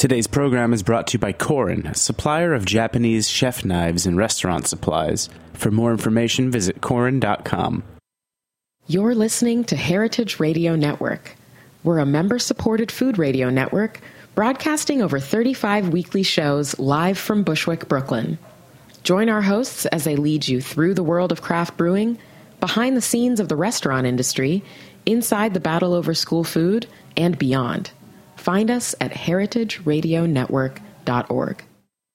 Today's program is brought to you by Korin, a supplier of Japanese chef knives and restaurant supplies. For more information, visit korin.com. You're listening to Heritage Radio Network. We're a member-supported food radio network broadcasting over 35 weekly shows live from Bushwick, Brooklyn. Join our hosts as they lead you through the world of craft brewing, behind the scenes of the restaurant industry, inside the battle over school food, and beyond. Find us at heritageradionetwork.org.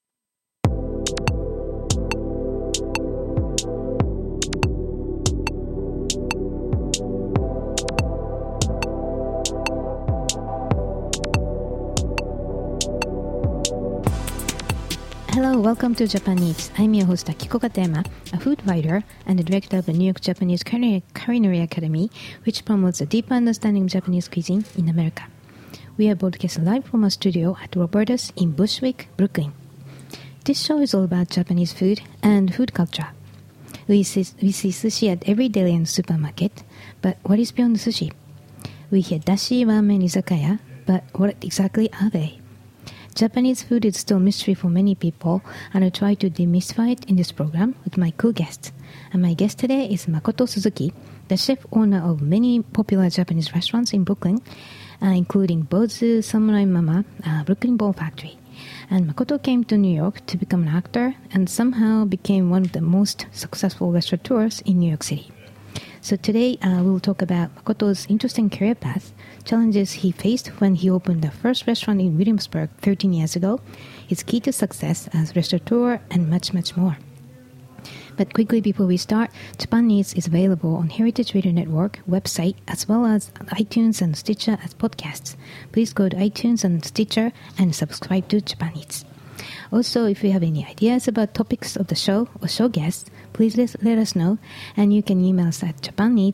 Hello, welcome to Japan Eats. I'm your host Akiko Katayama, a food writer and the director of the New York Japanese Culinary Academy, which promotes a deeper understanding of Japanese cuisine in America. We are broadcasting live from our studio at Roberta's in Bushwick, Brooklyn. This show is all about Japanese food and food culture. We see sushi at every deli and supermarket, but what is beyond sushi? We hear dashi, ramen, izakaya, but what exactly are they? Japanese food is still a mystery for many people, and I try to demystify it in this program with my co-guests. And my guest today is Makoto Suzuki, the chef-owner of many popular Japanese restaurants in Brooklyn, including Bozu, Samurai Mama, Brooklyn Bowl Factory. And Makoto came to New York to become an actor and somehow became one of the most successful restaurateurs in New York City. So today we'll talk about Makoto's interesting career path, challenges he faced when he opened the first restaurant in Williamsburg 13 years ago, his key to success as restaurateur, and much, much more. But quickly before we start, Japan Eats is available on Heritage Radio Network website as well as iTunes and Stitcher as podcasts. Please go to iTunes and Stitcher and subscribe to Japan Eats. Also, if you have any ideas about topics of the show or show guests, please let us know, and you can email us at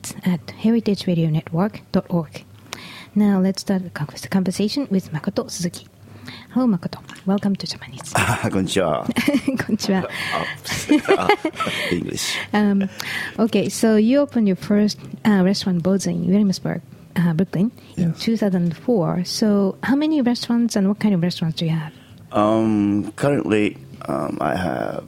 japaneats@heritageradionetwork.org. Now let's start the conversation with Makoto Suzuki. Hello, Makoto. Welcome to Japan Eats. Konnichiwa. Konnichiwa. English. Okay, so you opened your first restaurant, Bozu, in Williamsburg, Brooklyn, in 2004. So how many restaurants and what kind of restaurants do you have? Currently, I have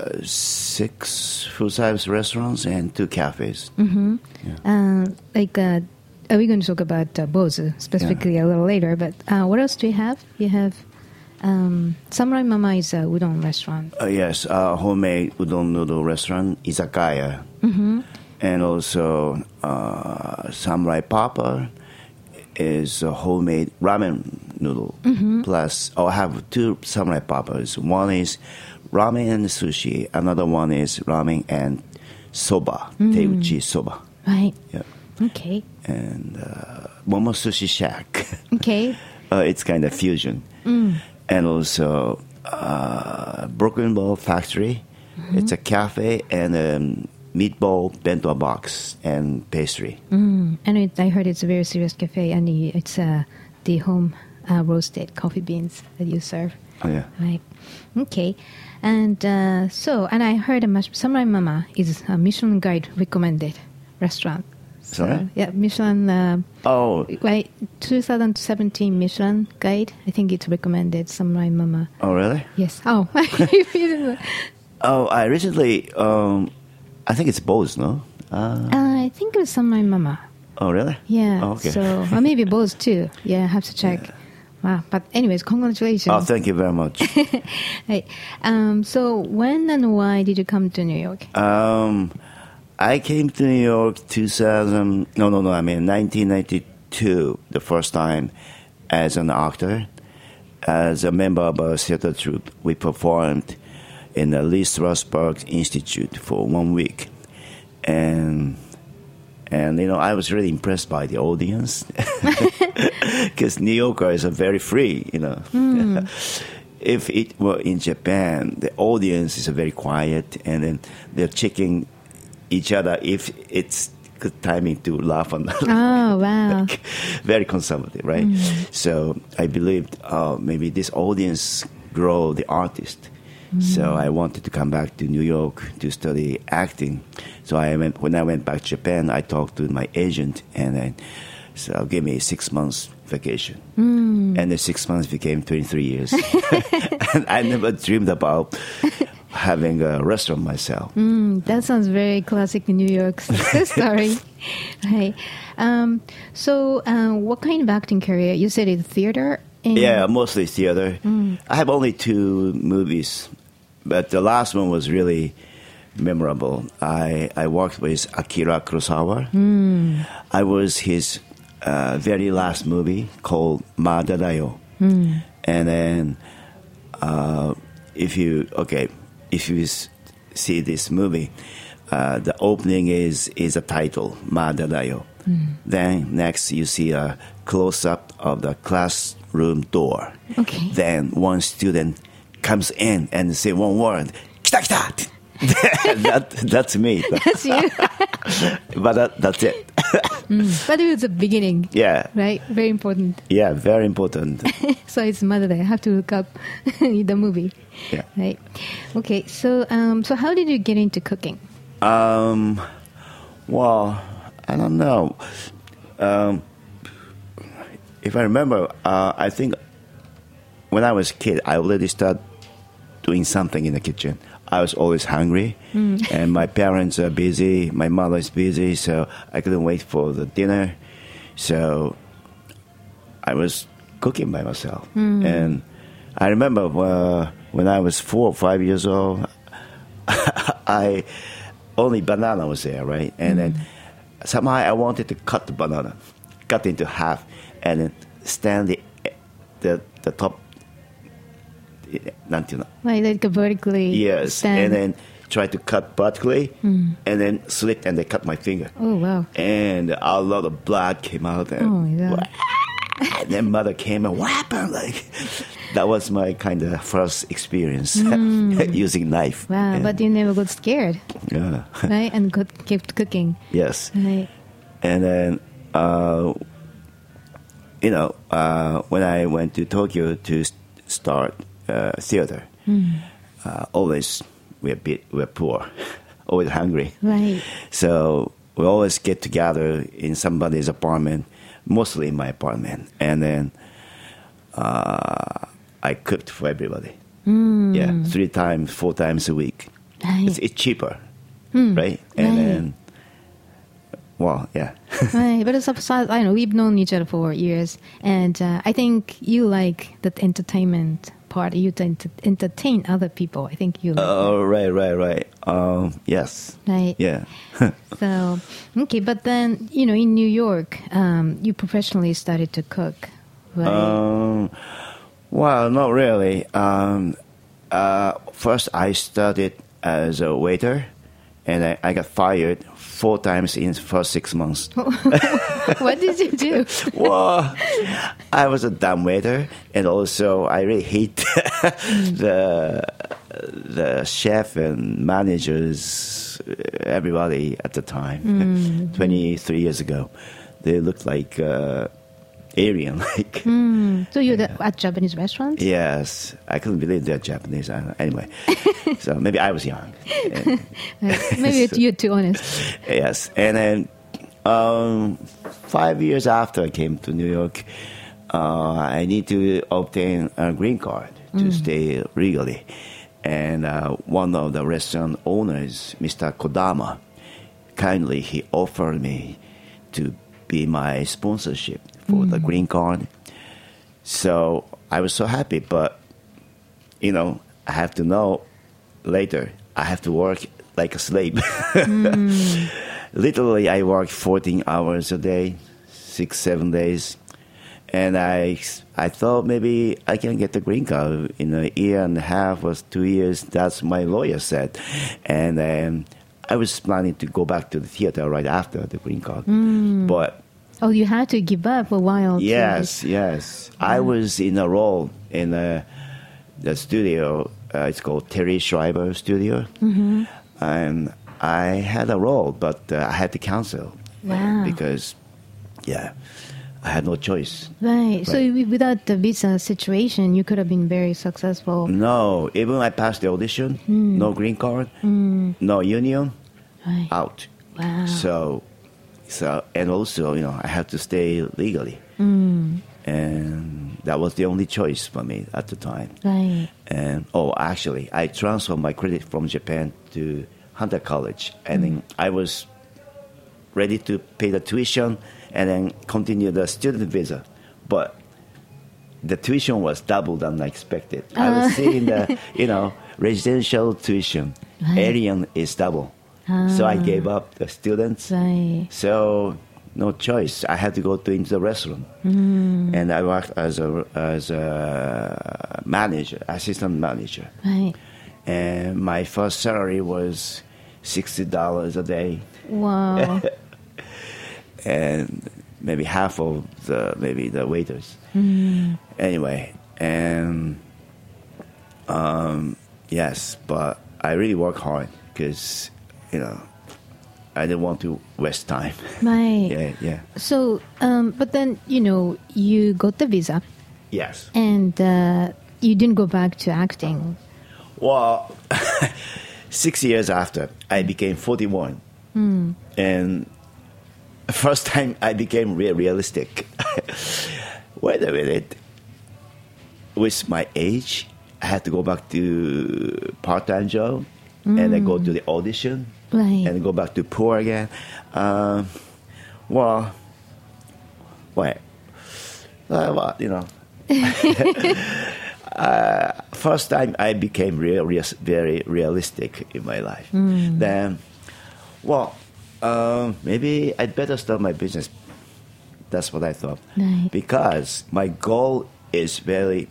6 full-size restaurants and 2 cafes. Mm-hmm. Yeah. We're going to talk about Bozu specifically a little later, but what else do you have? You have Samurai Mama is a udon restaurant. Yes, homemade udon noodle restaurant, izakaya. Mm-hmm. And also Samurai Papa is a homemade ramen noodle. Mm-hmm. Plus, I have 2 Samurai Papas. One is ramen and sushi. Another one is ramen and soba, teuchi soba. Right. Yeah. Okay. And Momo Sushi Shack. Okay. It's kind of fusion. And also Brooklyn Bowl Factory. Mm-hmm. It's a cafe and a meatball bento box and pastry. And I heard it's a very serious cafe, and it's the home roasted coffee beans that you serve. Oh, yeah. Right. Okay. And and I heard Samurai Mama is a Michelin Guide recommended restaurant. Sorry? Yeah, Michelin. Right, 2017 Michelin Guide. I think it's recommended Samurai Mama. Oh, really? Yes. Oh. I recently, I think it's Bose, no? I think it was Samurai Mama. Oh, really? Yeah. Oh, okay. So, or maybe Bose too. Yeah, I have to check. Yeah. Wow. But anyways, congratulations. Oh, thank you very much. Right. So when and why did you come to New York? I came to New York 1992, the first time as an actor. As a member of a theater troupe, we performed in the Lee Strasberg Institute for 1 week. And I was really impressed by the audience because New Yorkers are very free, If it were in Japan, the audience is very quiet, and then they're checking each other if it's good timing to laugh or not. Oh, wow. Very conservative, right? So I believed maybe this audience grow the artist. So I wanted to come back to New York to study acting. So when I went back to Japan, I talked to my agent, and then So give me 6 months vacation. And the 6 months became 23 years. And I never dreamed about having a restaurant myself. That sounds very classic New York success story. Right. So what kind of acting career? You said it's theater? Yeah, mostly theater. I have only 2 movies, but the last one was really memorable. I worked with Akira Kurosawa. I was his very last movie called Madadayo. And then if you see this movie, the opening is a title, Madadayo. Then next you see a close-up of the classroom door. Okay. Then one student comes in and say one word, "Kita kita." That's me. That's you. But that's it. But it was the beginning. Yeah. Right? Very important. Yeah, very important. So it's Mother Day. I have to look up the movie. Yeah. Right. Okay. So so how did you get into cooking? Well, I don't know. If I remember, I think when I was a kid, I already started doing something in the kitchen. I was always hungry, and my parents are busy. My mother is busy, so I couldn't wait for the dinner. So I was cooking by myself. And I remember when I was 4 or 5 years old, only banana was there, right? And then somehow I wanted to cut the banana, cut into half, and then stand the top. Like a vertically. Yes, stand. and then try to cut vertically, and then slit, and they cut my finger. Oh wow! And a lot of blood came out. And, oh my God! And then mother came and what happened? Like that was my kind of first experience using knife. Wow! And, but you never got scared, yeah. right? And kept cooking. Yes. Right. And then when I went to Tokyo to start theater, always we're poor, always hungry. Right. So we always get together in somebody's apartment, mostly in my apartment, and then I cooked for everybody. Yeah, 3 times, 4 times a week. Right. It's cheaper, right? And then, well, yeah. Right, but it's I don't know. We've known each other for years, and I think you like the entertainment part. You tend to entertain other people. I think you. Oh, right. Yes. Right. Yeah. So okay, but then in New York, you professionally started to cook, right? Well, not really. First, I started as a waiter, and I got fired 4 times in the first 6 months. What did you do? Well, I was a dumb waiter, and also I really hate the chef and managers, everybody at the time, 23 years ago. They looked like alien. Like. So you're at Japanese restaurants? Yes, I couldn't believe they're Japanese. Anyway, so maybe I was young. Maybe you're too honest. Yes, and then 5 years after I came to New York, I need to obtain a green card to stay legally. And one of the restaurant owners, Mr. Kodama, kindly he offered me to be my sponsorship for the green card. So I was so happy, but I have to know later I have to work like a slave. Literally, I worked 14 hours a day, 6-7 days, and I thought maybe I can get the green card in a year and a half or 2 years. That's my lawyer said, and I was planning to go back to the theater right after the green card, but. Oh, you had to give up a while. Yes. I was in a role in the studio. It's called Terry Schreiber Studio. And I had a role, but I had to cancel. Wow. Because, I had no choice. Right. So without the visa situation, you could have been very successful. No. Even I passed the audition, no green card, no union, out. Wow. So So, and also, I had to stay legally. And that was the only choice for me at the time. Right. And actually, I transferred my credit from Japan to Hunter College, and then I was ready to pay the tuition and then continue the student visa. But the tuition was double than I expected. I was seeing the, residential tuition. Alien is double. So I gave up the students. Right. So no choice. I had to go into the restaurant. And I worked as a manager, assistant manager. Right. And my first salary was $60 a day. Wow. And maybe half of the waiters. Anyway, and yes, but I really work hard because I didn't want to waste time. Right. Yeah. So, but then you got the visa, Yes. and you didn't go back to acting. Well, 6 years after, I became 41. And first time I became realistic. Wait a minute. With my age, I had to go back to part-time job and then go to the audition Right. and go back to poor again. What? First time I became very realistic in my life. Then, maybe I'd better start my business. That's what I thought. Right. Because my goal is very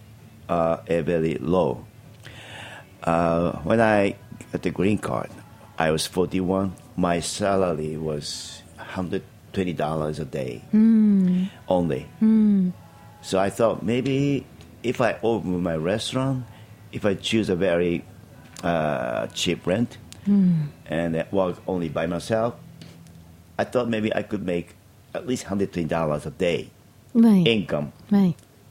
low. When I got the green card, I was 41. My salary was $120 a day only. So I thought maybe if I open my restaurant, if I choose a very cheap rent and work only by myself, I thought maybe I could make at least $120 a day Right. income. Right.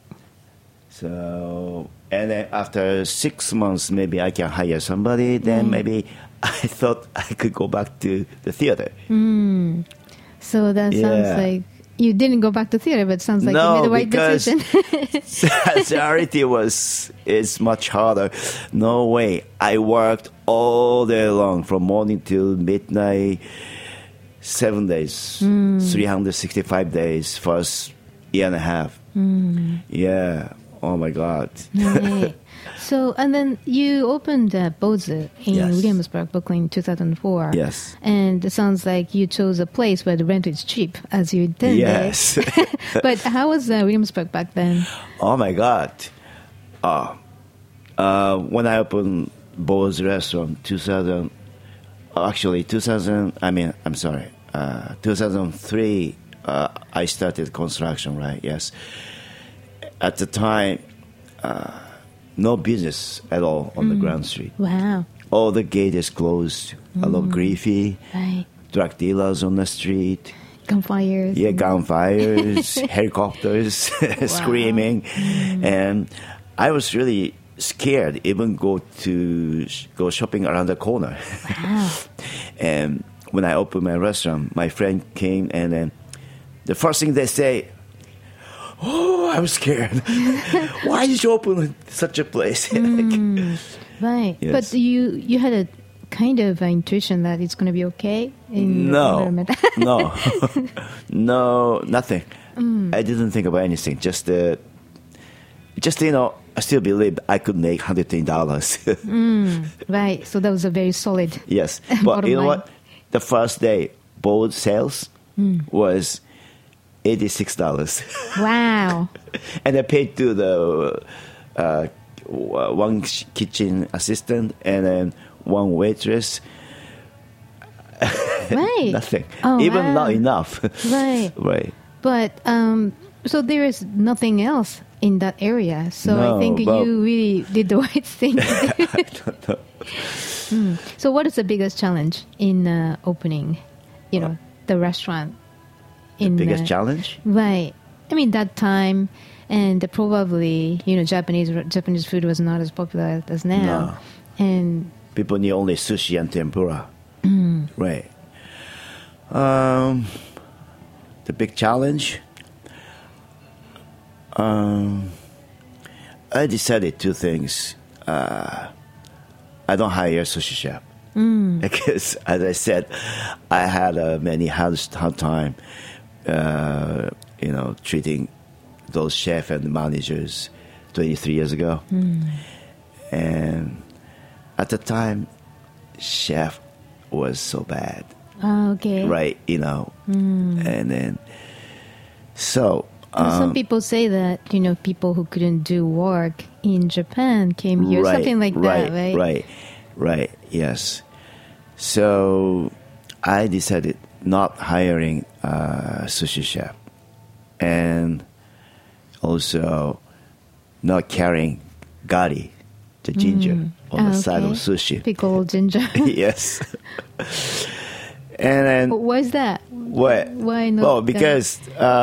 So, and then after 6 months, maybe I can hire somebody. Then maybe I thought I could go back to the theater. So that sounds Yeah. like you didn't go back to theater, but it sounds like you made the right because decision. reality is much harder. No way. I worked all day long from morning till midnight, 7 days, 365 days, first year and a half. Yeah. Oh my God. Right. So, and then you opened Bozu in Yes. Williamsburg, Brooklyn, in 2004. Yes. And it sounds like you chose a place where the rent is cheap, as you intended. Yes. But how was Williamsburg back then? Oh my God. When I opened Bo's restaurant, 2003, I started construction, right? Yes. At the time, no business at all on the Grand Street. Wow. All the gate is closed. A lot of graffiti, Right. drug dealers on the street. Gunfires. Yeah, gunfires, helicopters, screaming, and I was really scared. Even go shopping around the corner. Wow. And when I opened my restaurant, my friend came, and then the first thing they say, "Oh, I was scared. Why did you open such a place?" Right. Yes. But you had a kind of intuition that it's going to be okay in the No, environment. no, nothing. I didn't think about anything. Just I still believed I could make $110. Right. So that was a very solid. Yes, but Bottom you know line. what? The first day, both sales was $86, Wow. and I paid to the one kitchen assistant and then one waitress. Right. Nothing, Oh, even wow. not enough. Right. Right. But so there is nothing else in that area. So No, I think but- you really did the right thing. So what is the biggest challenge in opening, the restaurant? Biggest challenge? Right. I mean, that time, and probably, Japanese food was not as popular as now. No. And People knew only sushi and tempura. Right. The big challenge. I decided two things. I don't hire a sushi chef because, as I said, I had many hard time, treating those chefs and managers 23 years ago. And at the time, chef was so bad. Oh, okay. Right, and then, so... some people say that, people who couldn't do work in Japan came here, something like that, right? Right, yes. So I decided not hiring a sushi chef and also not carrying gari, the ginger, on the side of sushi. Pickled ginger. Yes. And then... Why is that? What? Why not? Well, because...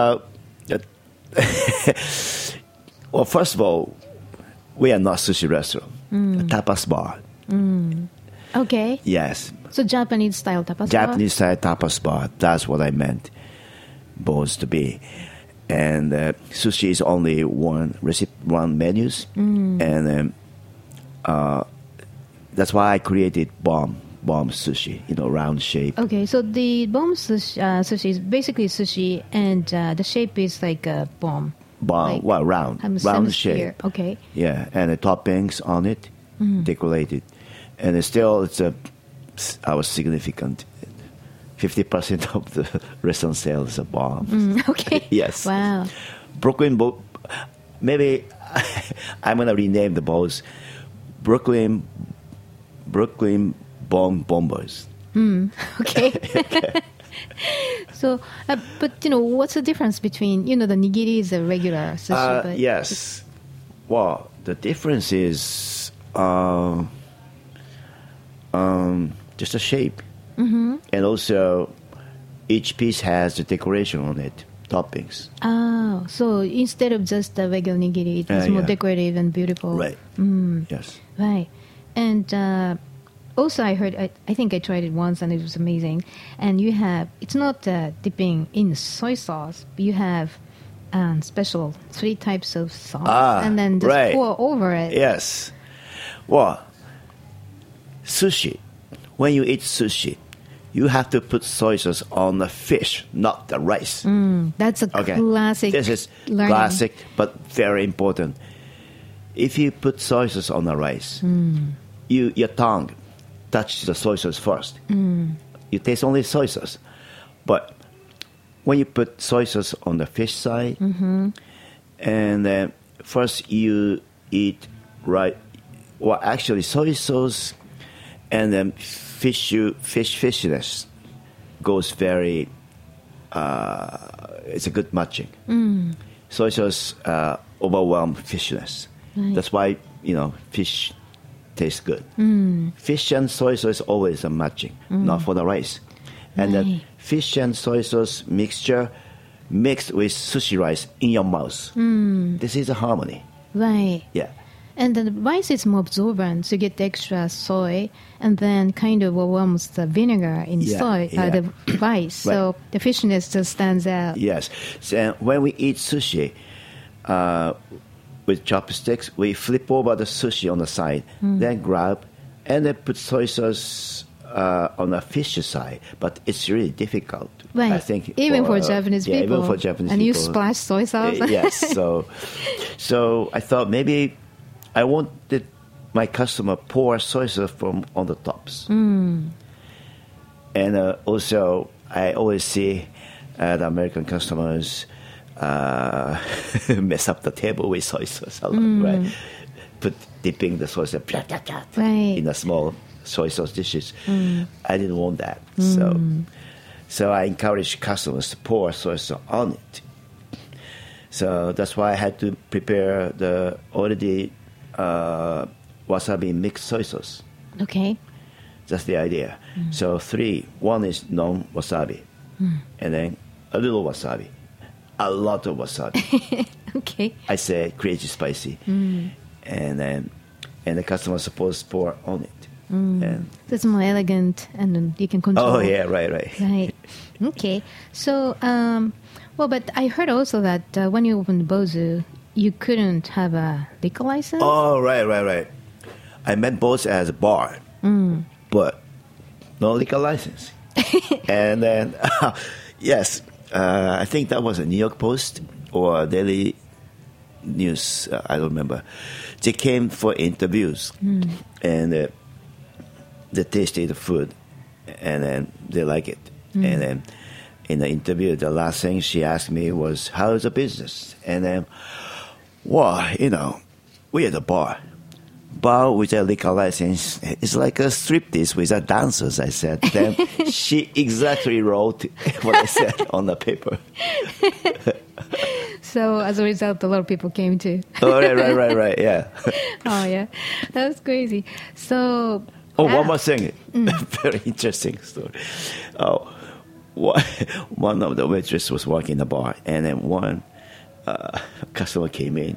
well, first of all, we are not sushi restaurant. A tapas bar. Okay. Yes. So Japanese style tapas bar? Japanese style tapas bar. That's what I meant. Supposed to be. And sushi is only one menus. And that's why I created bomb sushi, round shape. Okay, so the bomb sushi is basically sushi, and the shape is like a bomb. Bomb, well, round shape. Okay. Yeah, and the toppings on it, decorated, and it's still our significant. 50% of the restaurant sales are bombs. Okay. Yes. Wow. Brooklyn, maybe I'm gonna rename the balls. Brooklyn Bomb Bombers. Okay. So, but what's the difference between the nigiri is a regular sushi? But yes. Well, the difference is just a shape, and also each piece has the decoration on it, toppings. Oh, so instead of just the regular nigiri, it was more decorative and beautiful. Right. Yes. Right. And also, I heard, I think I tried it once and it was amazing. And it's not dipping in soy sauce, but you have special 3 types of sauce and then just pour over it. Yes. Well, sushi, when you eat sushi, you have to put soy sauce on the fish, not the rice. That's a classic. This is learning. Classic, but very important. If you put soy sauce on the rice, your tongue touches the soy sauce first. You taste only soy sauce. But when you put soy sauce on the fish side, and then first you eat actually soy sauce and then fishiness goes very, it's a good matching. Soy sauce overwhelms fishiness. Right. That's why, fish tastes good. Fish and soy sauce always a matching, not for the rice. And that fish and soy sauce mixture mixed with sushi rice in your mouth. This is a harmony. Right. Yeah. And the rice is more absorbent, so you get the extra soy, and then kind of overwhelms the vinegar in the rice. So the fishiness just stands out. Yes. So when we eat sushi with chopsticks, we flip over the sushi on the side, then grab, and then put soy sauce on the fish side. But it's really difficult. Right. I think even for Japanese people. Even for Japanese and people. You splash soy sauce. Yes. So I thought maybe I wanted my customer pour soy sauce from on the tops. And also, I always see the American customers mess up the table with soy sauce a lot, right? Dipping the soy sauce in the small soy sauce dishes. I didn't want that. So I encourage customers to pour soy sauce on it. So that's why I had to prepare the already wasabi mixed soy sauce. Okay. That's the idea. So 3. 1 is non-wasabi. And then a little wasabi. A lot of wasabi. Okay. I say crazy spicy. And the customer is supposed to pour on it. And That's more elegant, and then you can control. oh, yeah, right. Right. Okay. So, but I heard also that when you opened Bozu, you couldn't have a liquor license. Oh, right. I meant Bozu as a bar, but no liquor license. And then, yes, I think that was a New York Post or Daily News. I don't remember. They came for interviews, and they tasted the food, and then they like it. And then in the interview, the last thing she asked me was, "How's the business?" And then, well, we at a bar. Bar with a liquor license is like a striptease without dancers, I said. Then she exactly wrote what I said on the paper. So as a result, a lot of people came too. Oh, right, yeah. Oh, yeah. That's crazy. So... one more thing. Very interesting story. One of the waitresses was working in the bar, and then one customer came in.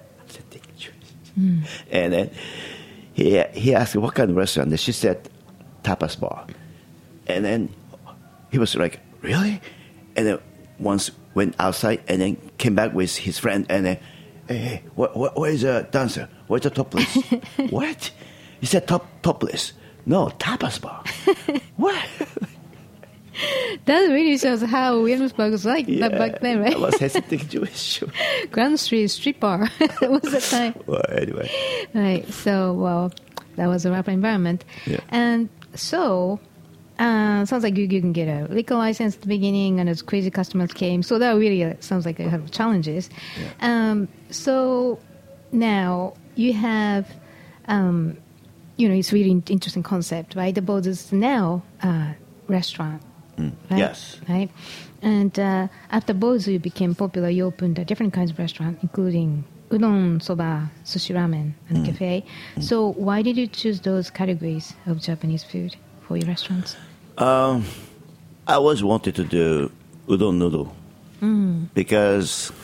And then he asked what kind of restaurant, and she said tapas bar. And then he was like, really? And then once went outside and then came back with his friend, and then, hey, where is the dancer? Where's the topless? What? He said topless. No, tapas bar. What? That really shows how Williamsburg was like back then, right? I was hesitating Jewish. Grand Street Street Bar. That was the time. Well, anyway. Right. So, that was a rough environment. Yeah. And so, sounds like you can get a liquor license at the beginning, and as crazy customers came. So that really sounds like you have challenges. Yeah. So now you have, it's really interesting concept, right? The Bozu is now restaurant. Right? Yes. Right. And after Bozu became popular, you opened different kinds of restaurants, including udon, soba, sushi, ramen, and cafe. So why did you choose those categories of Japanese food for your restaurants? I always wanted to do udon noodle because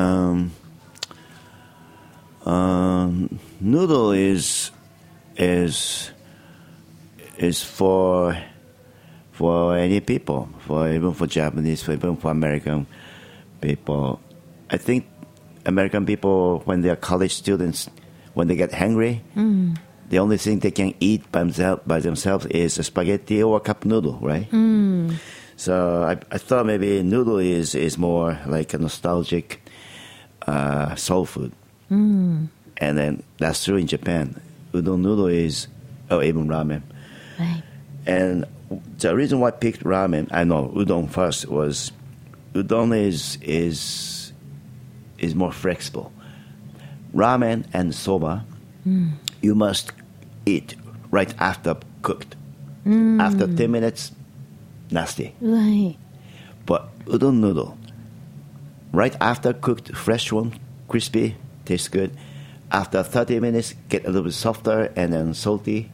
noodle is for any people, even for Japanese, even for American people. I think American people, when they are college students, when they get hungry, the only thing they can eat by themselves is a spaghetti or a cup noodle, right? So I thought maybe noodle is more like a nostalgic soul food. And then that's true in Japan. Udon noodle is, even ramen. Right. And the reason why I picked ramen, I know udon first, was udon is more flexible. Ramen and soba, you must eat right after cooked. After 10 minutes, nasty. Right. But udon noodle, right after cooked, fresh one, crispy, tastes good. After 30 minutes, get a little bit softer and then salty.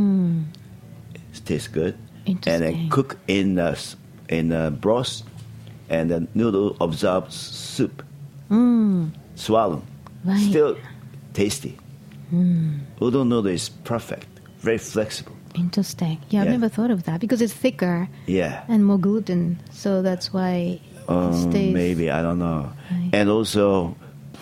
It tastes good. And then cook in broth, and the noodle absorbs soup. Swallow. Right. Still tasty. Udon noodle is perfect. Very flexible. Interesting. Yeah, I've never thought of that because it's thicker. Yeah. And more gluten, so that's why it stays. Maybe, I don't know. Right. And also,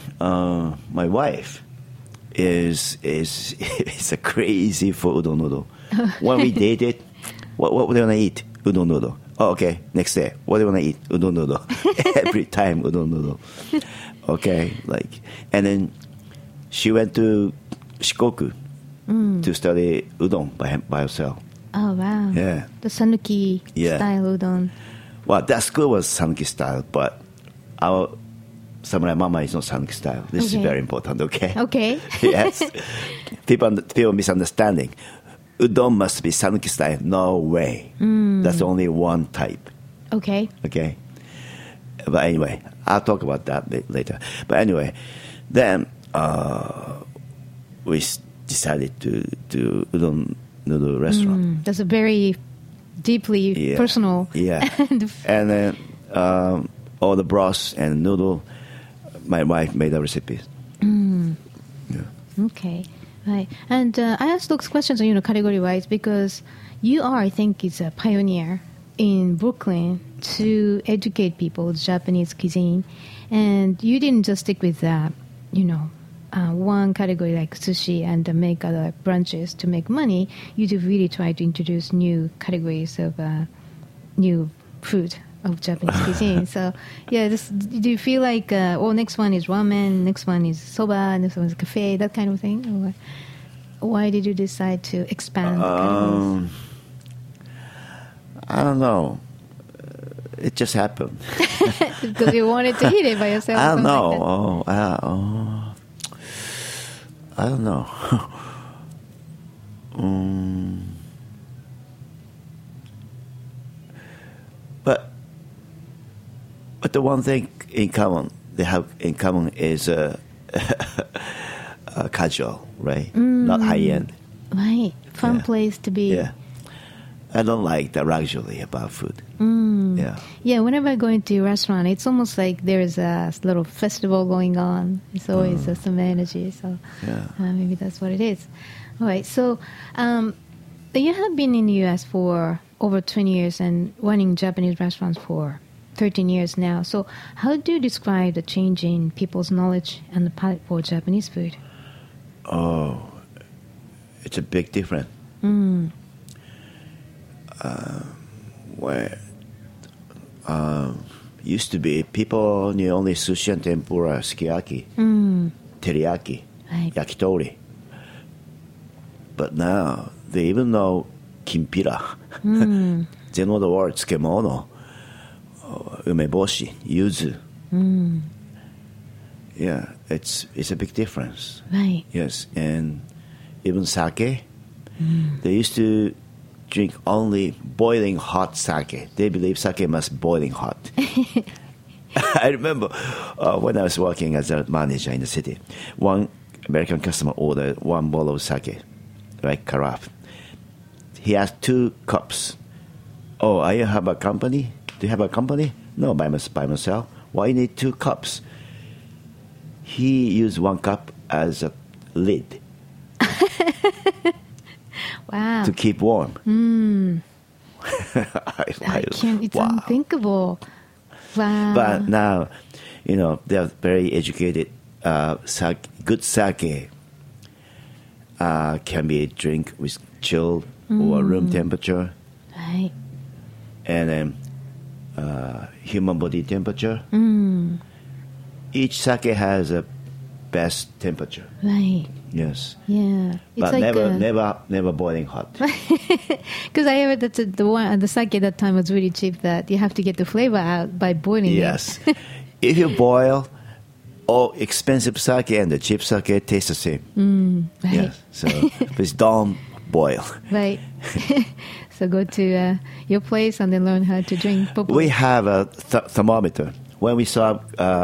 my wife is a crazy for udon noodle. When we dated, what do you want to eat? Udon noodle. Oh, okay. Next day, what do you want to eat? Udon noodle. Every time udon noodle. Okay, and then she went to Shikoku to study udon by herself. Oh, wow. Yeah. The Sanuki style udon. Well, that school was Sanuki style, but our Samurai Mama is not Sanuki style. This is very important, okay? Okay. Yes. People misunderstanding. Udon must be Sanuki style. No way. That's only one type. Okay. Okay. But anyway, I'll talk about that later. But anyway, then we decided to do udon noodle restaurant. That's a very deeply personal. Yeah. And then all the broth and noodle, my wife made the recipes. Yeah. Okay. Right. And I asked those questions, category-wise, because you are, I think, is a pioneer in Brooklyn to educate people with Japanese cuisine. And you didn't just stick with one category like sushi and make other branches to make money. You do really try to introduce new categories of new food of Japanese cuisine. So, yeah, do you feel like, next one is ramen, next one is soba, next one is cafe, that kind of thing? Or why did you decide to expand? I don't know. It just happened. Because you wanted to hit it by yourself. I don't know. Like I don't know. But the one thing in common they have in common is casual, right? Not high end. Right, fun place to be. Yeah, I don't like the luxury about food. Yeah. Whenever I go into a restaurant, it's almost like there's a little festival going on. It's always some energy. So maybe that's what it is. All right. So you have been in the U.S. for over 20 years and running Japanese restaurants for 13 years now. So how do you describe the change in people's knowledge and the palate for Japanese food? Oh, it's a big difference. Where used to be people knew only sushi and tempura, sukiyaki, teriyaki, right. yakitori. But now they even know kimpira. They know the word tsukemono, umeboshi, yuzu. Yeah, it's a big difference. Right. Yes, and even sake. They used to drink only boiling hot sake. They believe sake must be boiling hot. I remember when I was working as a manager in the city, one American customer ordered one bottle of sake, like carafe. He asked 2 cups. Oh, I have a company? Do you have a company? No, by myself. Why you need 2 cups? He used 1 cup as a lid. Wow. To keep warm. It's unthinkable. Wow. But now, they are very educated. Good sake can be drink with chilled or room temperature. Right. And then human body temperature. Each sake has a best temperature. Right. Yes. Yeah. But it's like never boiling hot. Because I heard that the sake at that time was really cheap, that you have to get the flavor out by boiling Yes. it. If you boil, all expensive sake and the cheap sake taste the same. Right. Yes. So please don't boil. Right. So go to your place and then learn how to drink popo. We have a thermometer. When we serve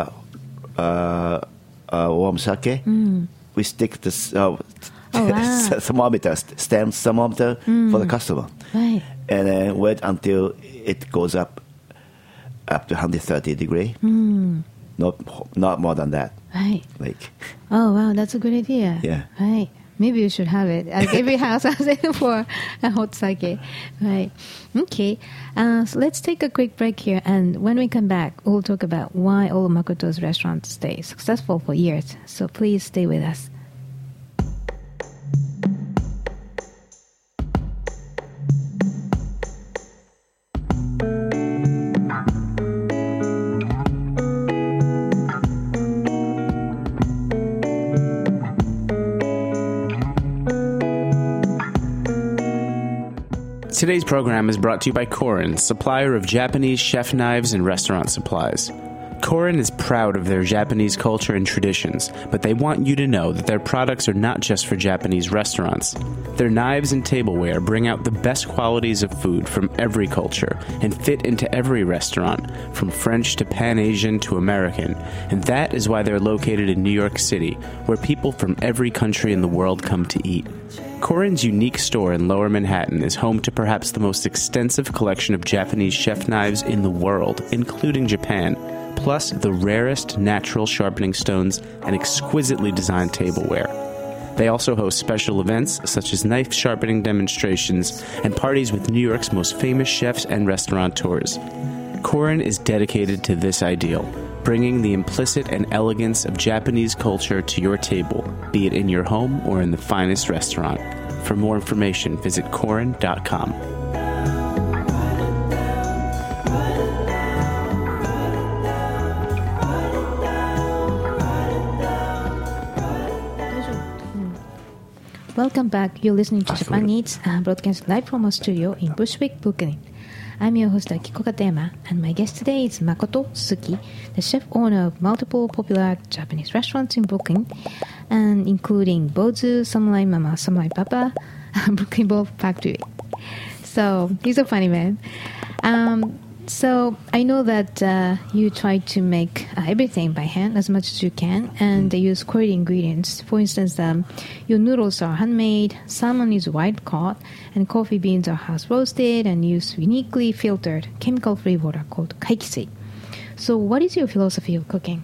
warm sake, we stick the thermometer, stamp thermometer for the customer. Right. And then wait until it goes up to 130 degrees. Not more than that. Right. Like. Oh, wow, that's a good idea. Yeah. Right. Maybe you should have it. Like every house has it for a hot sake. Right. Okay. So let's take a quick break here. And when we come back, we'll talk about why all Makoto's restaurants stay successful for years. So please stay with us. Today's program is brought to you by Korin, supplier of Japanese chef knives and restaurant supplies. Korin is proud of their Japanese culture and traditions, but they want you to know that their products are not just for Japanese restaurants. Their knives and tableware bring out the best qualities of food from every culture and fit into every restaurant, from French to Pan-Asian to American, and that is why they're located in New York City, where people from every country in the world come to eat. Korin's unique store in Lower Manhattan is home to perhaps the most extensive collection of Japanese chef knives in the world, including Japan, plus the rarest natural sharpening stones and exquisitely designed tableware. They also host special events such as knife sharpening demonstrations and parties with New York's most famous chefs and restaurateurs. Korin is dedicated to this ideal, bringing the implicit and elegance of Japanese culture to your table, be it in your home or in the finest restaurant. For more information, visit Korin.com. Welcome back. You're listening to Japan Eats, broadcast live from our studio in Bushwick, Brooklyn. I'm your host Akiko Katayama, and my guest today is Makoto Suzuki, the chef owner of multiple popular Japanese restaurants in Brooklyn, and including Bozu, Samurai Mama, Samurai Papa, Brooklyn Bowl Factory. So he's a funny man. So I know that you try to make everything by hand as much as you can, and they use quality ingredients. For instance, your noodles are handmade, salmon is wild caught, and coffee beans are house roasted and use uniquely filtered chemical-free water called kaikisei. So what is your philosophy of cooking?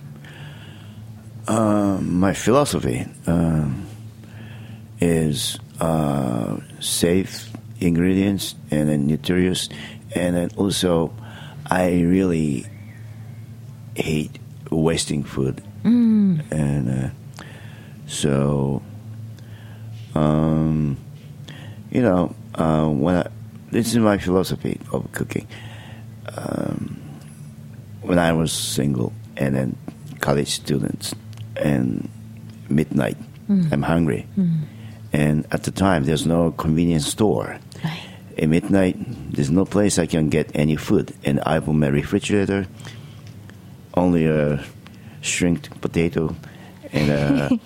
My philosophy is safe ingredients and then nutritious, and then also I really hate wasting food, and so this is my philosophy of cooking. When I was single and then college students and midnight, I'm hungry, and at the time there's no convenience store. Right. At midnight, there's no place I can get any food, and I open my refrigerator, only a shrinked potato and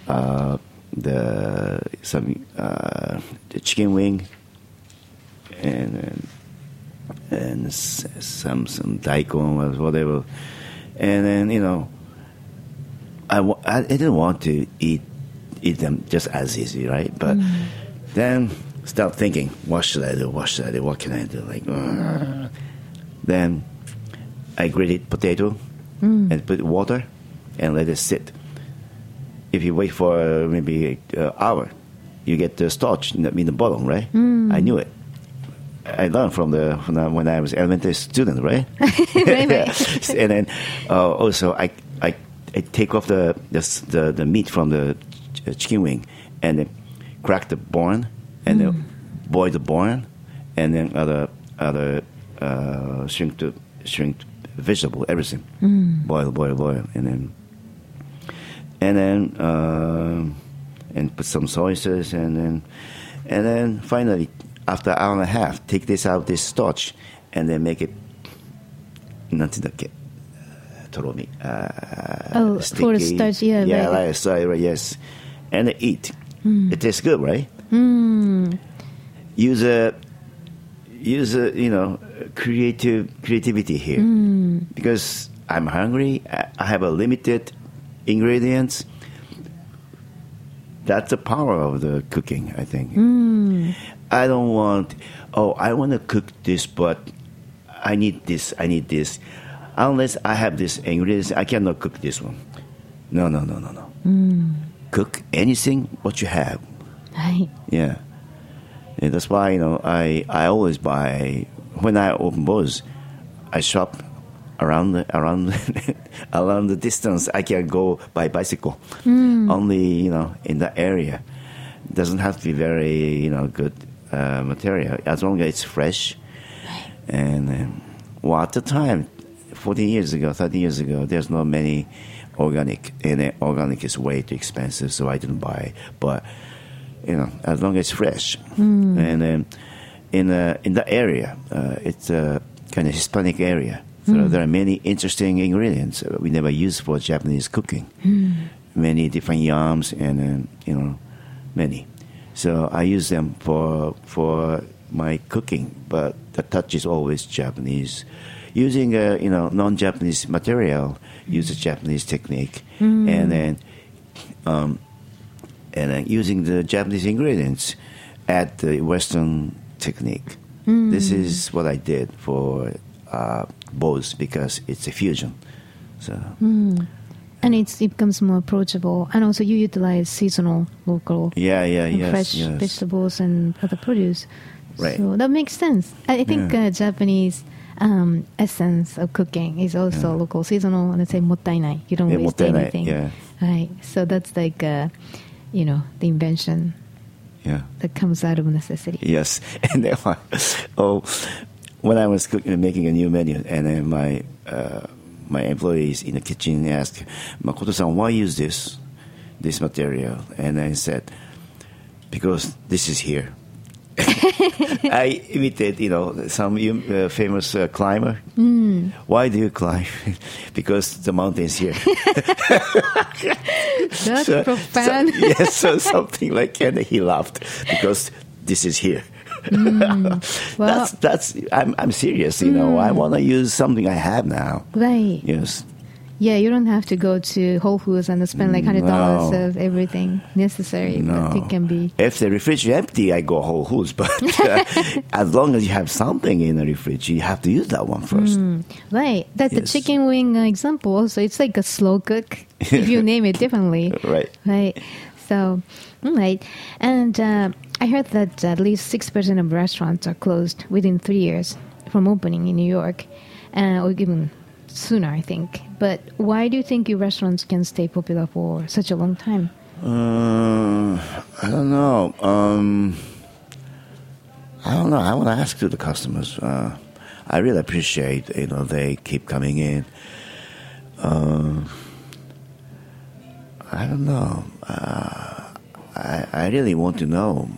the chicken wing and some daikon or whatever, and then I didn't want to eat them just as easy, right? But then start thinking, what should I do? What can I do? Then I grated potato and put water and let it sit. If you wait for maybe an hour, you get the starch in the bottom, right? I knew it. I learned from when I was elementary student, right? Right. And then also I take off the meat from the chicken wing and then crack the bone and then boil the bone and then other shrinked vegetable, everything. Boil and then and put some soy sauce and then finally after an hour and a half take this starch and then make it sticky. For the starch, right, yes, and eat. It tastes good, right? Use creativity here because I'm hungry. I have a limited ingredients. That's the power of the cooking, I think. I don't want. I want to cook this, but I need this. Unless I have this ingredients, I cannot cook this one. No. Cook anything what you have. Right. Yeah. And that's why I always buy when I open Boz, I shop around the distance. I can go by bicycle. Only in the area. It doesn't have to be very good material as long as it's fresh. Right. And at the time, 30 years ago, there's not many organic, and organic is way too expensive, so I didn't buy. But as long as it's fresh, and then in the area, it's a kind of Hispanic area, so there are many interesting ingredients we never use for Japanese cooking. Many different yams, and many. So I use them for my cooking, but the touch is always Japanese. Using non-Japanese material, use a Japanese technique, and then using the Japanese ingredients, add the Western technique. This is what I did for Boz because it's a fusion. So. And it becomes more approachable, and also you utilize seasonal, local, fresh vegetables and other produce. Right. So that makes sense. I think Japanese, essence of cooking is also local, seasonal, and let's say もったいない. You don't waste もったいない, anything. yeah. Right. So that's like, the invention Yeah. that comes out of necessity. Yes. And then when I was making a new menu, and then my employees in the kitchen asked, Makoto-san, why use this material? And I said, because this is here. I imitate, some famous climber. Why do you climb? Because the mountain's here. That's profound. So something like, and he laughed because this is here. Well, I'm serious. I want to use something I have now. Right. Yes. Yeah, you don't have to go to Whole Foods and spend like $100 of everything necessary. No. But it can be. If the refrigerator is empty, I go Whole Foods. But as long as you have something in the refrigerator, you have to use that one first. Right. That's the chicken wing example also. It's like a slow cook if you name it differently. Right. Right. So, all right. And I heard that at least 6% of restaurants are closed within 3 years from opening in New York, or even sooner, I think. But why do you think your restaurants can stay popular for such a long time? I don't know. I want to ask to the customers. I really appreciate, they keep coming in. I don't know. I really want to know.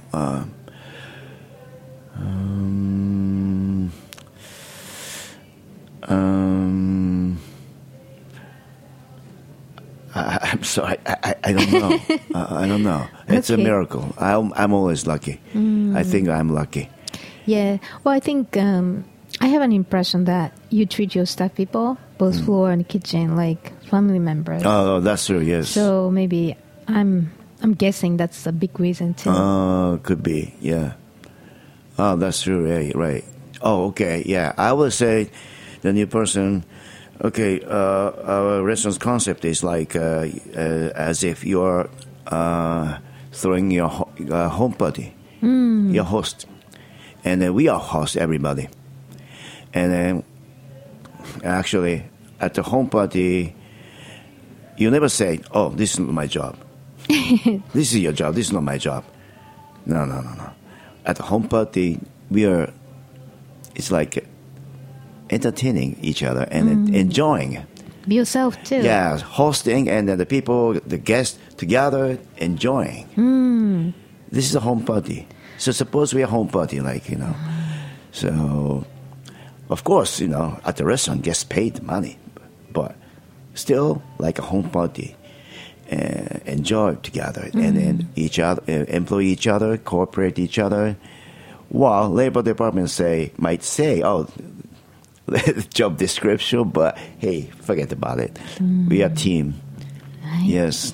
I'm sorry. I don't know. I don't know. It's a miracle. I'm always lucky. I think I'm lucky. Yeah. Well, I think I have an impression that you treat your staff people, both floor and kitchen, like family members. Oh, that's true. Yes. So maybe I'm guessing that's a big reason too. Could be. Yeah. Oh, that's true. Right. Oh, okay. Yeah. I would say the new person. Okay, our restaurant's concept is like as if you're throwing your home party, your host, and then we are host everybody, and then actually at the home party, you never say, "Oh, this is my job. This is your job. This is not my job." No. At the home party, it's like entertaining each other and enjoying. Be yourself too. Yeah, hosting and then the people, the guests together enjoying. This is a home party. So suppose we are home party, So, of course, at the restaurant, guests paid money, but still like a home party. Enjoy together and then employ each other, cooperate each other. While labor department might say, "Oh, job description," but hey, forget about it. We are a team. Right. Yes.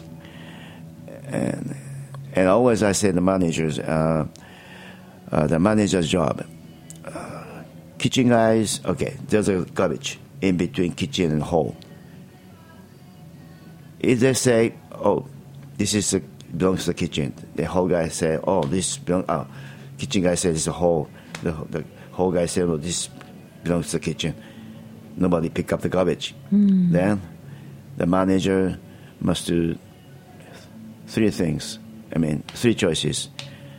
And always I say the manager's job. Kitchen guys, okay, there's a garbage in between kitchen and hall. If they say, "Oh, this belongs to the kitchen," the hall guy say, "Oh, this belongs." Kitchen guy says it's a hall. The hall guy said, "Oh, this belongs to the kitchen." Nobody pick up the garbage. Then the manager must do three things. Three choices.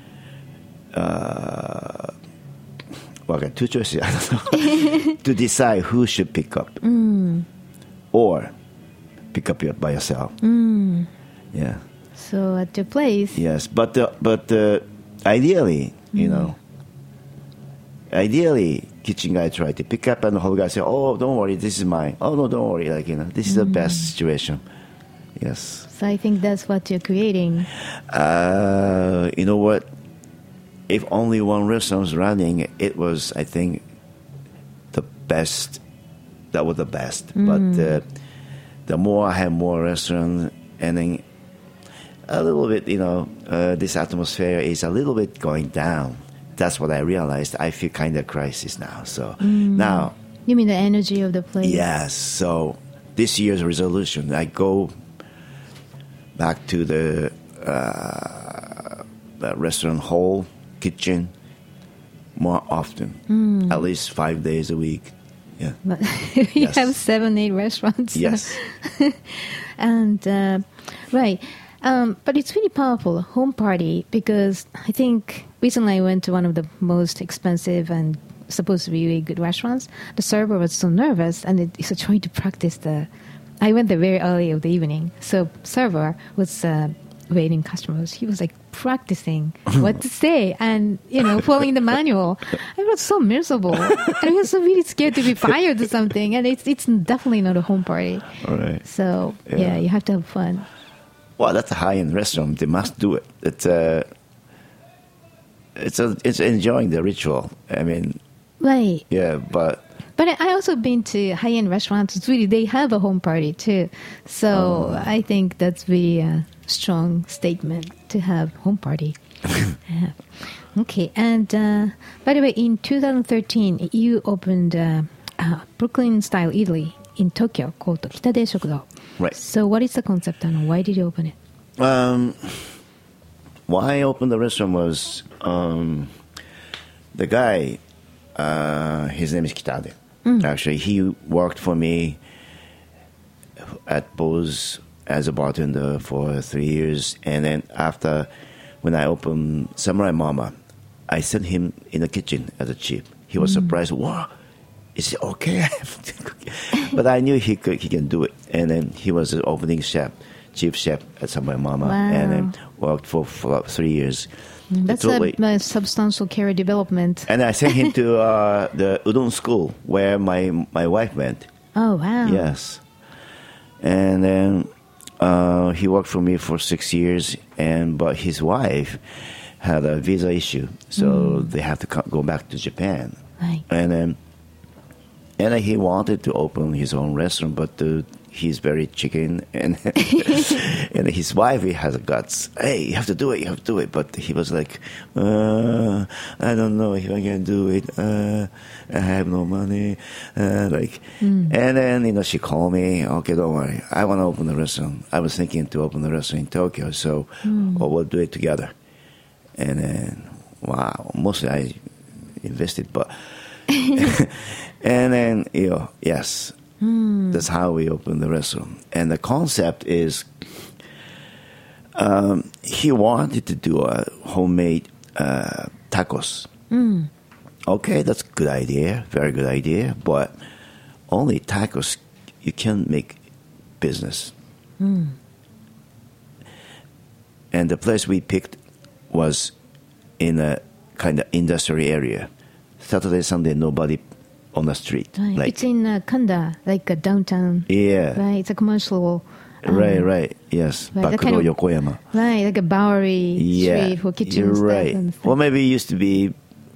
Two choices. I don't know. To decide who should pick up, or pick up by yourself. Yeah. So at your place. Yes, but ideally, ideally, kitchen guy try to pick up and the whole guy say, "Oh, don't worry, this is mine. Oh no, don't worry." This is the best situation. Yes. So I think that's what you're creating. You know what? If only one restaurant was running, it was, I think, the best. That was the best. But the more I have more restaurants, and then a little bit, this atmosphere is a little bit going down. That's what I realized. I feel kind of crisis now. So now. You mean the energy of the place? Yes. So this year's resolution, I go back to the restaurant hall, kitchen more often, at least 5 days a week. Yeah. But you Yes. have 7-8 restaurants. Yes. And right. But it's really powerful, home party, because I think recently I went to one of the most expensive and supposed to be really good restaurants. The server was so nervous, and he's trying to practice I went there very early of the evening, so server was waiting customers. He was like practicing what to say and, following the manual. I was so miserable. I was so really scared to be fired or something, and it's definitely not a home party. All right. So, Yeah. you have to have fun. Well, that's a high-end restaurant. They must do it. It's enjoying the ritual. I mean, Right. yeah, but I also been to high-end restaurants. It's really, they have a home party too. So I think that's really a strong statement to have home party. Yeah. Okay. And by the way, in 2013, you opened Brooklyn-style Italy in Tokyo called Kitade Shokudo. Right. So what is the concept and why did you open it? why I opened the restaurant was the guy, his name is Kitade. Actually, he worked for me at Bose as a bartender for 3 years. And then after, when I opened Samurai Mama, I sent him in the kitchen as a chief. He was surprised. Wow, is it okay? But I knew he can do it. And then he was the opening chef, chief chef at Samurai Mama, and then worked for 3 years. That's a substantial career development. And I sent him to the udon school where my wife went. Oh, wow. Yes. And then he worked for me for 6 years, but his wife had a visa issue, so they have to go back to Japan. Right. And then he wanted to open his own restaurant, but he's very chicken, and and his wife, he has guts. Hey, you have to do it. But he was like, I don't know if I can do it. I have no money. And then she called me. Okay, don't worry. I want to open the restaurant. I was thinking to open the restaurant in Tokyo, so we'll do it together. And then, wow, mostly I invested, but and then yes. That's how we opened the restaurant. And the concept is he wanted to do a homemade tacos. Okay, that's a good idea, very good idea, but only tacos, you can't make business. And the place we picked was in a kind of industrial area. Saturday, Sunday, nobody on the street. Right. It's in Kanda, like a downtown. Yeah. Right. It's a commercial. Right. Yes. Right, Bakuro Yokoyama. Right, like a Bowery street for kitchen You're stuff right. and stuff. Well, maybe it used to be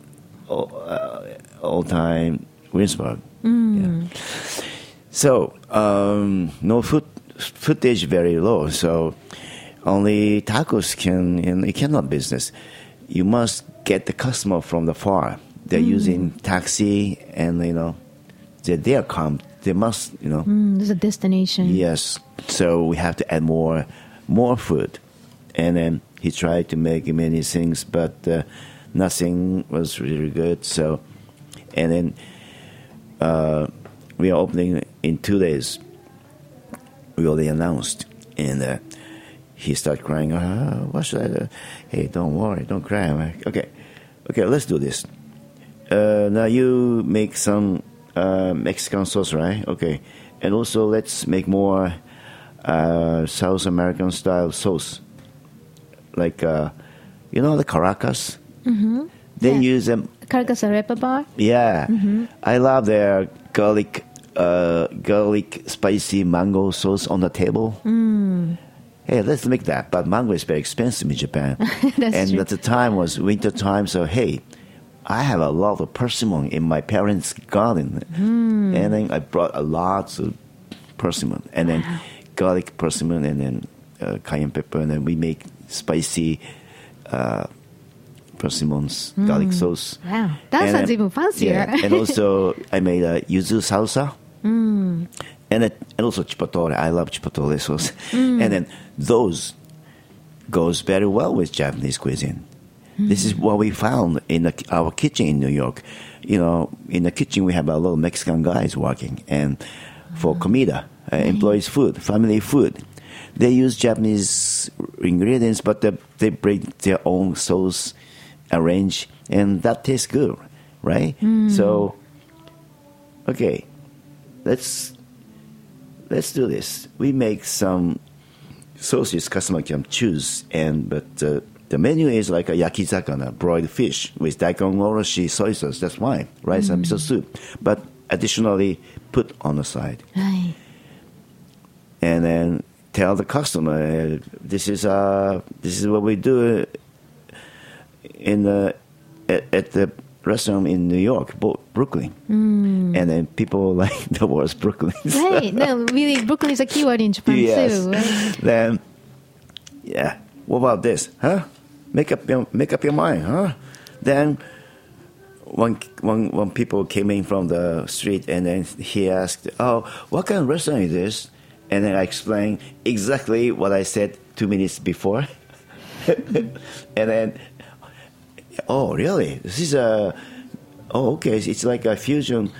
old-time Williamsburg. Yeah. So, no footage very low. So, only tacos it cannot business. You must get the customer from the far. They're using taxi, and they come. They must, There's a destination. Yes. So we have to add more food, and then he tried to make many things, but nothing was really good. So, and then we are opening in 2 days. We already announced, and he started crying. What should I do? Hey, don't worry, don't cry. I'm like, okay, let's do this. Now you make some Mexican sauce, right? Okay. And also let's make more South American style sauce. Like, the Caracas? Mm-hmm. They use them. Caracas Arepa Bar? Yeah. Mm-hmm. I love their garlic spicy mango sauce on the table. Hey, let's make that. But mango is very expensive in Japan. That's true. At the time was winter time, so hey, I have a lot of persimmon in my parents' garden. And then I brought a lot of persimmon. And then garlic persimmon, and then cayenne pepper. And then we make spicy persimmons, garlic sauce. Wow. That sounds even fancier. Yeah. And also I made a yuzu salsa. And also chipotle. I love chipotle sauce. And then those goes very well with Japanese cuisine. This is what we found in our kitchen in New York. You know, in the kitchen we have a lot of Mexican guys working, and for comida, employees' food, family food, they use Japanese ingredients, but they bring their own sauce, arrange, and that tastes good, right? So, okay, let's do this. We make some sauces customer can choose, but the menu is like a yakizakana, broiled fish with daikon oroshi, soy sauce. That's fine, rice and miso soup. But additionally, put on the side, Right. and then tell the customer this is what we do at the restaurant in New York, Brooklyn, and then people like the words Brooklyn. Right. No, really, Brooklyn is a keyword in Japan Yes. too. Right? Then, yeah. What about this? Huh? Make up your mind, huh? Then, when people came in from the street, and then he asked, "Oh, what kind of restaurant is this?" And then I explained exactly what I said 2 minutes before, and then, oh, really? This is okay. It's like a fusion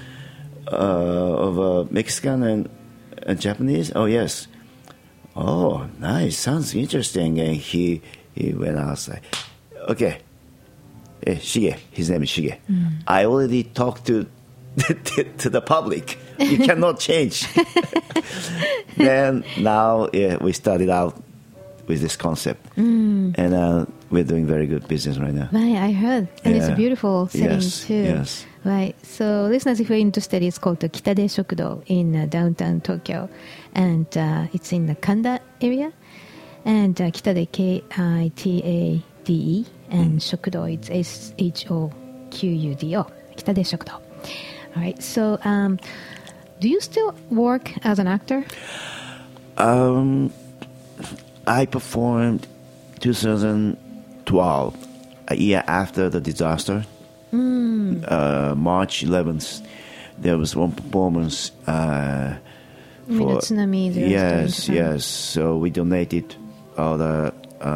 of Mexican and Japanese. Oh, yes. Oh, nice. Sounds interesting. And he went outside. Okay. Shige. His name is Shige. I already talked to the public. You cannot change. Then now we started out with this concept. And we're doing very good business right now. Right, I heard. And it's a Yeah. beautiful setting Yes, too. yes. Right. So listeners, if you're interested, it's called the Kitade Shokudo in downtown Tokyo. And it's in the Kanda area. And Kitade, Kitade. And Shokudo, it's Shokudo. Kitade Shokudo. All right. So do you still work as an actor? I performed 2012, a year after the disaster. March 11th, there was one performance. I mean, the tsunami disaster in Yes, Japan. yes. So we donated all the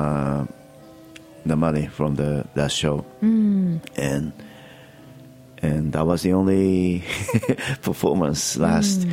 money from that show, and that was the only performance last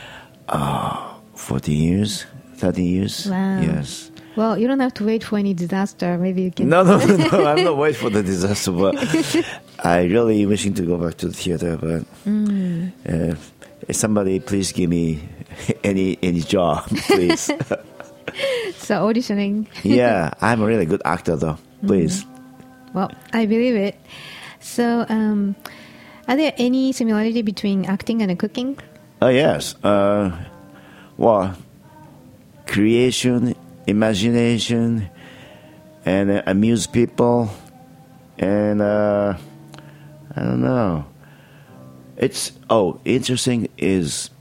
14 years, 30 years. Wow. Yes. Well, you don't have to wait for any disaster. Maybe you can. No. I'm not waiting for the disaster, but I really wishing to go back to the theater. But somebody, please give me any job, please. So auditioning. Yeah, I'm a really good actor, though. Please. Well, I believe it. So, are there any similarity between acting and cooking? Oh yes. Well, creation, imagination, and amuse people, and I don't know. It's interesting is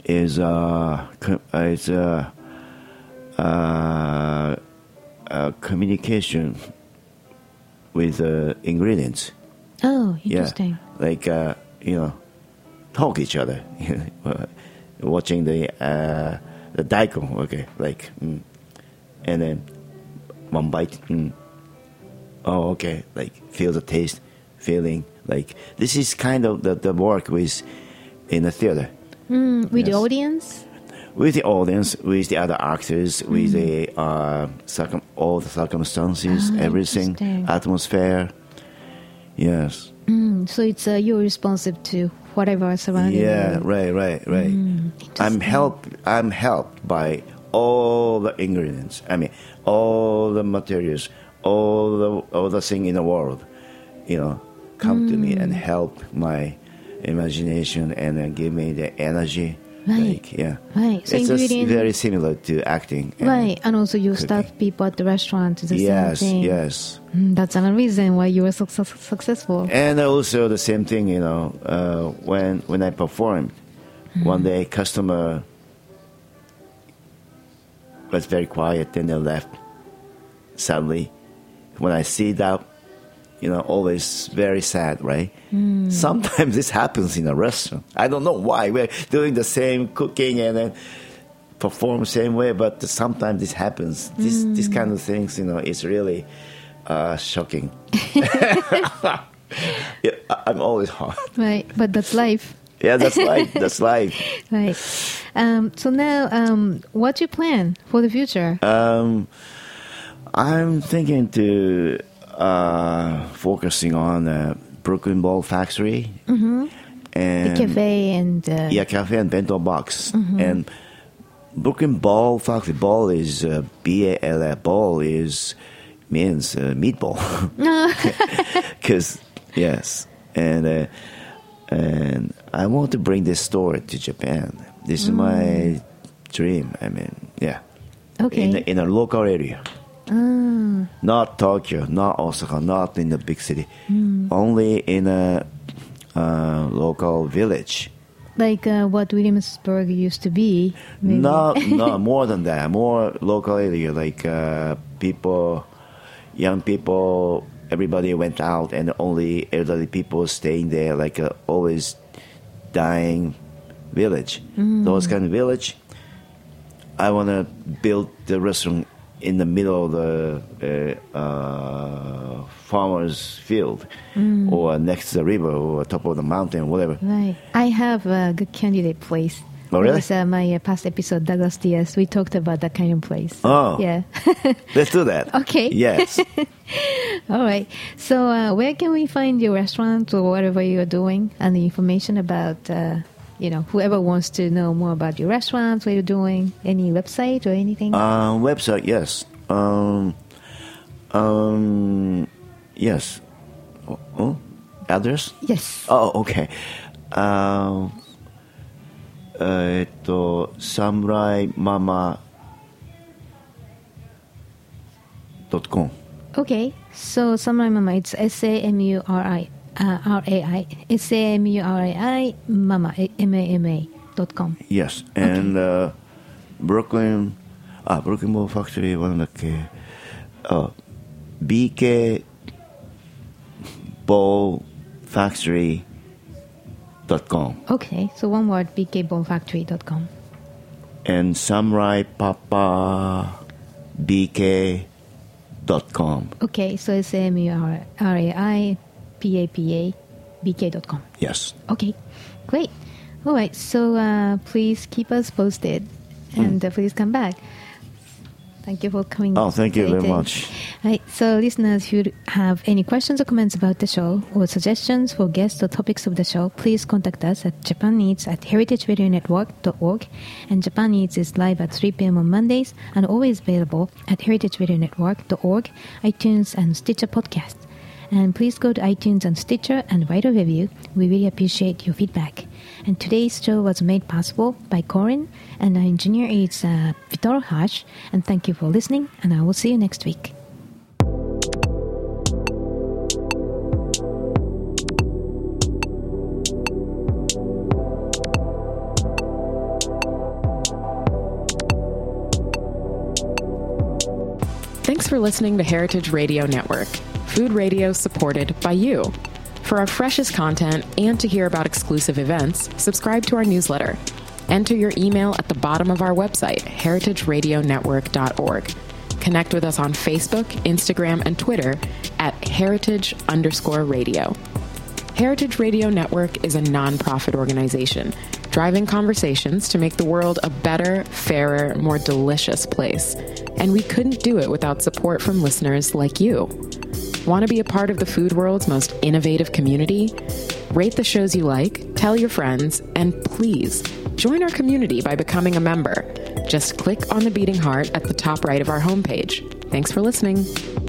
communication with ingredients. Oh, interesting. Yeah, like talk each other, watching the daikon. Okay, like, and then one bite. Oh, okay, like feel the taste, feeling like this is kind of the work with in the theater. With the Yes. audience? With the audience, with the other actors, with the all the circumstances, everything, interesting. atmosphere. Yes. So it's you're responsive to whatever surrounding Yeah. you. Right. I'm helped by all the ingredients. I mean, all the materials, all the thing in the world. Come to me and help my imagination and then give me the energy. Right. Like, yeah. Right. So It's just ingredient- very similar to acting. and Right, and also you cooking. staff people at the restaurant. It's the Yes, same thing. yes. That's another reason why you were successful. And also the same thing, when I performed, one day customer was very quiet and they left suddenly. When I see that, always very sad, right? Sometimes this happens in a restaurant. I don't know why. We're doing the same cooking and then perform the same way, but sometimes this happens. This kind of things, it's really shocking. Yeah, I'm always hot. Right, but that's life. Yeah, that's life. That's life. Right. So now, what's your plan for the future? I'm thinking to focusing on Brooklyn Bowl Factory and The cafe and cafe and bento box and Brooklyn Bowl Factory. Bowl is BAL. Bowl is means meatball. Because yes, and I want to bring this store to Japan. This is my dream. I mean, yeah. Okay. In a local area. Not Tokyo, not Osaka, not in the big city. Only in a local village. Like what Williamsburg used to be. Maybe. No, more than that. More local area, like people, young people, everybody went out, and only elderly people staying there, like always dying village. Those kind of village. I want to build the restaurant in the middle of the farmer's field or next to the river or top of the mountain, whatever. Right. I have a good candidate place. Oh, really? It was my past episode, Douglas Diaz. We talked about that kind of place. Oh. Yeah. Let's do that. Okay. Yes. All right. So where can we find your restaurant or whatever you're doing and the information about, whoever wants to know more about your restaurant, what you're doing, any website or anything? Website, yes. Yes. Address? Yes. Oh, okay. samuraimama.com. Okay. So Samurai Mama, it's SAMURAI. SAMURAI Mama, MAMA.com. Yes. And Brooklyn Bowl Factory, BK Bowl Factory.com. Okay. So one word, bkbowlfactory.com. And Samurai Papa BK.com. Okay. So SAMURAI PAPA.BK.com. Yes. Okay, great. All right, so please keep us posted and please come back. Thank you for coming. Oh, thank you very today. much. Right, so listeners, if you have any questions or comments about the show or suggestions for guests or topics of the show, please contact us at japaneats@heritageradionetwork.org. And Japan Eats is live at 3 p.m. on Mondays and always available at heritageradionetwork.org, iTunes, and Stitcher Podcasts. And please go to iTunes and Stitcher and write a review. We really appreciate your feedback. And today's show was made possible by Corin, and our engineer is Vitor Hash. And thank you for listening, and I will see you next week. Thanks for listening to Heritage Radio Network, food radio supported by you. For our freshest content and to hear about exclusive events, subscribe to our newsletter. Enter your email at the bottom of our website, heritageradionetwork.org. Connect with us on Facebook, Instagram, and Twitter at heritage_radio. Heritage Radio Network is a nonprofit organization driving conversations to make the world a better, fairer, more delicious place. And we couldn't do it without support from listeners like you. Want to be a part of the food world's most innovative community? Rate the shows you like, tell your friends, and please join our community by becoming a member. Just click on the beating heart at the top right of our homepage. Thanks for listening.